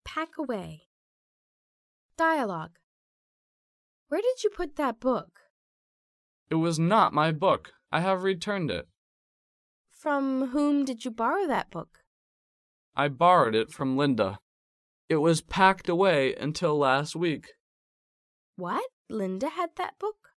pack away. Dialogue. Where did you put that book? It was not my book. I have returned it. From whom did you borrow that book? I borrowed it from Linda. It was packed away until last week. What? Linda had that book?